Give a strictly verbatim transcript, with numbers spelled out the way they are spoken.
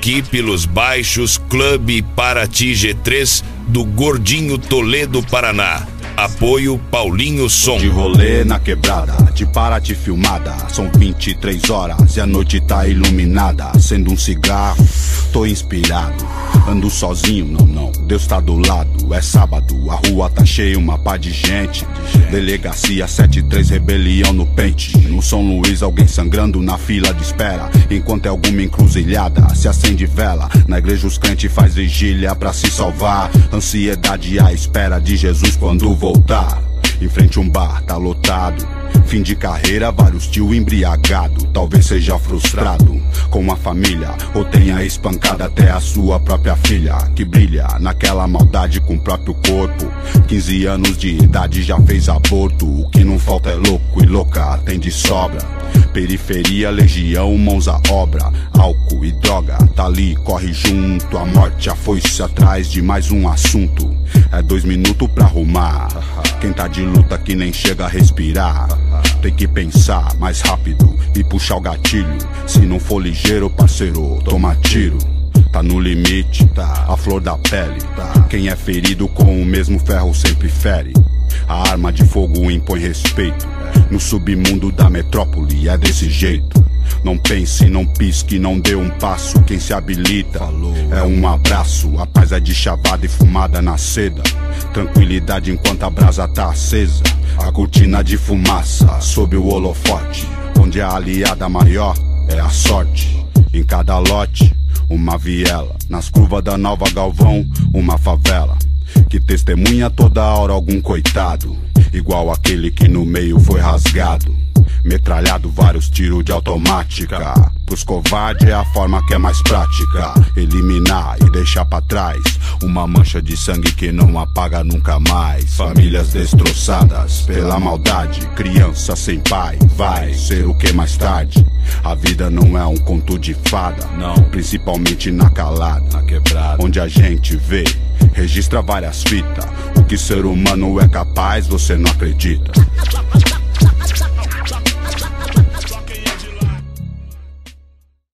aqui pelos baixos Clube Paraty G três do Gordinho Toledo, Paraná. Apoio Paulinho Som. De rolê na quebrada, de Paraty filmada. São vinte e três horas e a noite tá iluminada. Acendo um cigarro, tô inspirado. Ando sozinho, não, não, Deus tá do lado. É sábado, a rua tá cheia, uma pá de gente. Delegacia sete três, rebelião no pente. No São Luís, alguém sangrando na fila de espera. Enquanto é alguma encruzilhada, se acende vela. Na igreja os crentes faz vigília pra se salvar. Ansiedade à espera de Jesus quando voltar. Em frente um bar, tá lotado. Fim de carreira, vários tio embriagado. Talvez seja frustrado com a família, ou tenha espancado até a sua própria filha, que brilha naquela maldade com o próprio corpo. Quinze anos de idade já fez aborto. O que não falta é louco e louca, tem de sobra. Periferia, legião, mãos à obra. Álcool e droga, tá ali, corre junto. A morte, a foice atrás de mais um assunto. É dois minutos pra arrumar. Quem tá de luta que nem chega a respirar. Tem que pensar mais rápido e puxar o gatilho. Se não for ligeiro, parceiro, toma tiro. Tá no limite, tá, a flor da pele, tá. Quem é ferido com o mesmo ferro sempre fere. A arma de fogo impõe respeito. No submundo da metrópole é desse jeito. Não pense, não pisque, não dê um passo. Quem se habilita é um abraço. A paz é de chavada e fumada na seda. Tranquilidade enquanto a brasa tá acesa. A cortina de fumaça sob o holofote. Onde a aliada maior é a sorte. Em cada lote, uma viela. Nas curvas da Nova Galvão, uma favela. Que testemunha toda hora algum coitado. Igual aquele que no meio foi rasgado. Metralhado, vários tiros de automática. Pros covardes é a forma que é mais prática. Eliminar e deixar pra trás uma mancha de sangue que não apaga nunca mais. Famílias destroçadas pela maldade. Criança sem pai, vai ser o que mais tarde. A vida não é um conto de fada, não. Principalmente na calada, na quebrada, onde a gente vê, registra várias fitas. O que ser humano é capaz, você não acredita.